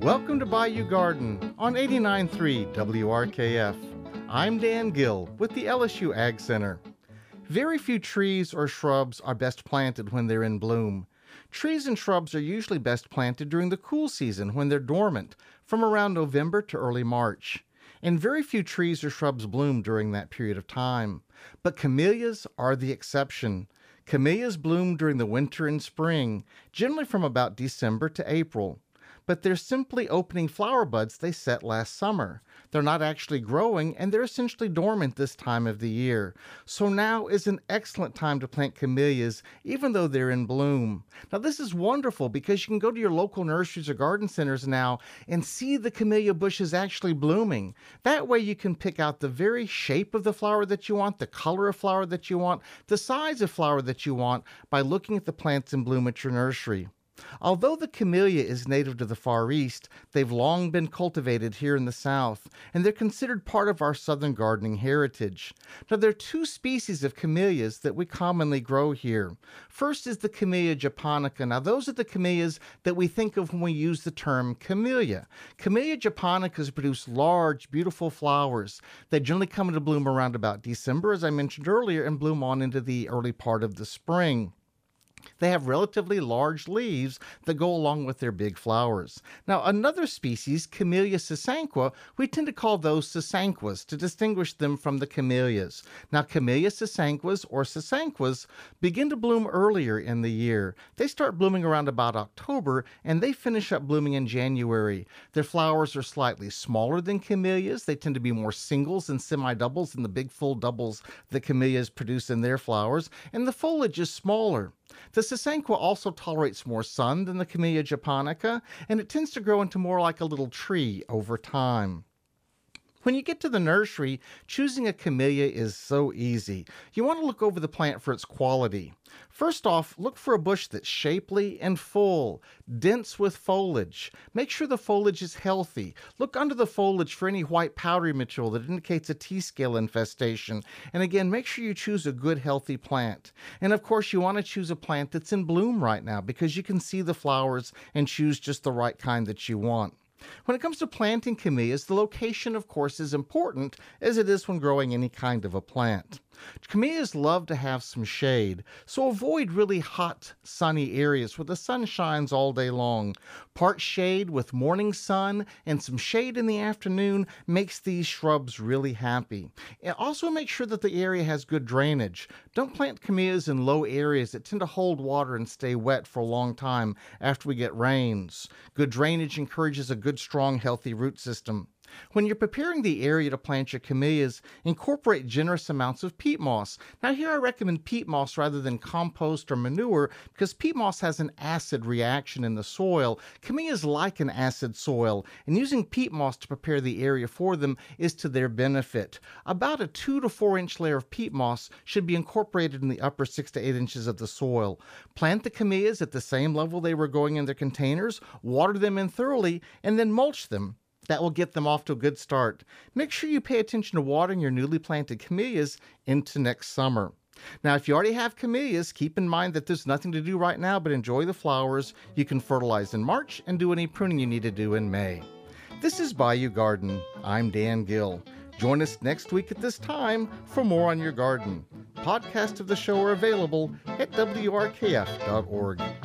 Welcome to Bayou Garden on 89.3 WRKF. I'm Dan Gill with the LSU Ag Center. Very few trees or shrubs are best planted when they're in bloom. Trees and shrubs are usually best planted during the cool season when they're dormant, from around November to early March. And very few trees or shrubs bloom during that period of time. But camellias are the exception. Camellias bloom during the winter and spring, generally from about December to April. But they're simply opening flower buds they set last summer. They're not actually growing, and they're essentially dormant this time of the year. So now is an excellent time to plant camellias, even though they're in bloom. Now this is wonderful because you can go to your local nurseries or garden centers now and see the camellia bushes actually blooming. That way you can pick out the very shape of the flower that you want, the color of flower that you want, the size of flower that you want by looking at the plants in bloom at your nursery. Although the camellia is native to the Far East, they've long been cultivated here in the South, and they're considered part of our southern gardening heritage. Now, there are two species of camellias that we commonly grow here. First is the Camellia japonica. Now, those are the camellias that we think of when we use the term camellia. Camellia japonicas produce large, beautiful flowers. They generally come into bloom around about December, as I mentioned earlier, and bloom on into the early part of the spring. They have relatively large leaves that go along with their big flowers. Now, another species, Camellia sasanqua, we tend to call those sasanquas to distinguish them from the camellias. Now, Camellia sasanquas or sasanquas begin to bloom earlier in the year. They start blooming around about October, and they finish up blooming in January. Their flowers are slightly smaller than camellias. They tend to be more singles and semi-doubles than the big full doubles that camellias produce in their flowers, and the foliage is smaller. The sasanqua also tolerates more sun than the Camellia japonica, and it tends to grow into more like a little tree over time. When you get to the nursery, choosing a camellia is so easy. You want to look over the plant for its quality. First off, look for a bush that's shapely and full, dense with foliage. Make sure the foliage is healthy. Look under the foliage for any white powdery material that indicates a T-scale infestation. And again, make sure you choose a good, healthy plant. And of course, you want to choose a plant that's in bloom right now because you can see the flowers and choose just the right kind that you want. When it comes to planting camellias, the location, of course, is important, as it is when growing any kind of a plant. Camellias love to have some shade, so avoid really hot, sunny areas where the sun shines all day long. Part shade with morning sun and some shade in the afternoon makes these shrubs really happy. And also make sure that the area has good drainage. Don't plant camellias in low areas that tend to hold water and stay wet for a long time after we get rains. Good drainage encourages a good, strong, healthy root system. When you're preparing the area to plant your camellias, incorporate generous amounts of peat moss. Now here I recommend peat moss rather than compost or manure because peat moss has an acid reaction in the soil. Camellias like an acid soil, and using peat moss to prepare the area for them is to their benefit. About a 2 to 4 inch layer of peat moss should be incorporated in the upper 6 to 8 inches of the soil. Plant the camellias at the same level they were growing in their containers, water them in thoroughly, and then mulch them. That will get them off to a good start. Make sure you pay attention to watering your newly planted camellias into next summer. Now, if you already have camellias, keep in mind that there's nothing to do right now but enjoy the flowers. You can fertilize in March and do any pruning you need to do in May. This is Bayou Garden. I'm Dan Gill. Join us next week at this time for more on your garden. Podcasts of the show are available at WRKF.org.